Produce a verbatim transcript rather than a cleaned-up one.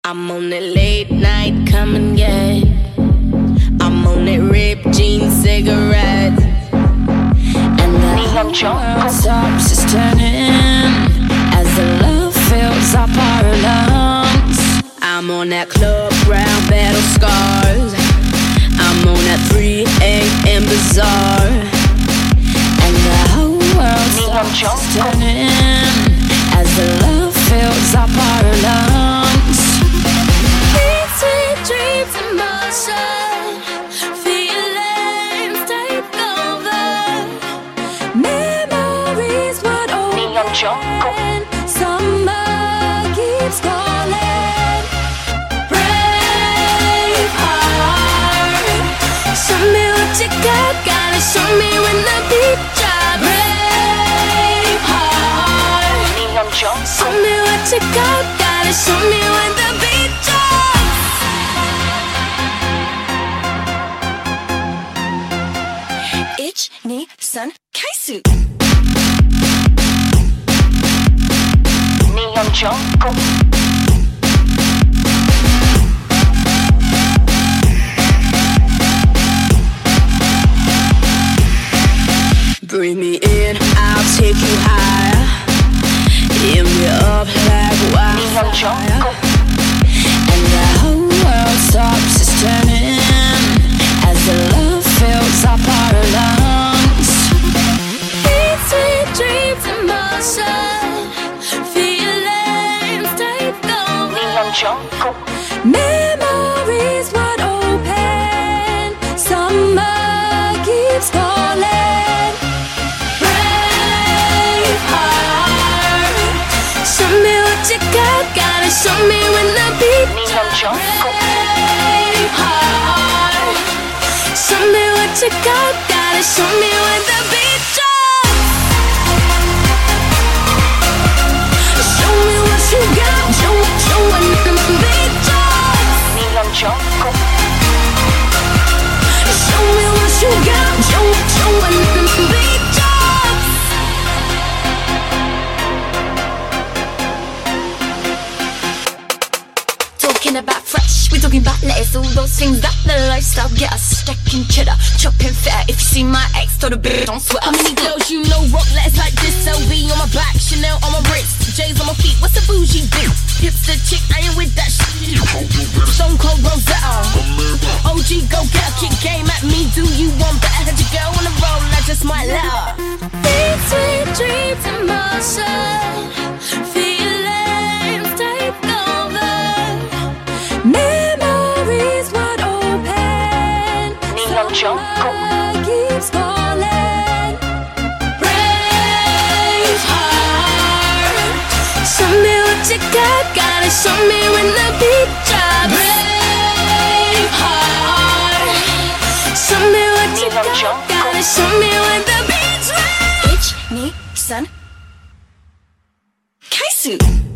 I'm on that late night, come and get. I'm on that ripped jeans, cigarette, and the whole world stops just turning as the love fills up our lungs. I'm on that club ground, battle scars. I'm on that three A M bazaar, and the whole world stops just turning as the love fills up our lungs. Sweet dreams in motion, feelings take over. Memories would open, summer keeps calling. Brave heart, show me what you got, gotta show me when the beat drops. Brave heart, show me what you got, gotta show me when the beat drops. Ich ni san kaisu. Neon jungle. Bring me in, I'll take you higher. Hit me up like wildfire, and the whole world stops just turning as the love fills up our lungs. Sweet, sweet dreams in motion, feelings take over. Memories would open, summer keeps calling. Brave heart, show me what you got, gotta show me when the beat drops. Brave heart, show me what you got, gotta show me when the beat drops. Show me what you got, show, show when the beat drops. Show me what you got, show, show when the beat drops. Talking about fresh, we're talking about lettuce, all those things that the lifestyle get us. Stacking cheddar, chopping fat. If you see my ex, told a bitch don't sweat. How many girls you know rock letters like this? L V on my back, Chanel on my wrist, J's on my feet. What's a bougie bitch? Hipster chick, I ain't with that shit. Stone Cold Rosetta, O G go get a kick game at me. Do you want better? Had your girl on the roll, I just might let her. Sweet, sweet dreams in motion, feelings take over. Memories would open, summer keeps calling. Brave heart, show me what you got, gotta show me when the beat drops. Brave heart, show me what you got, gotta show me when the beat drops. Ich ni san kaisu.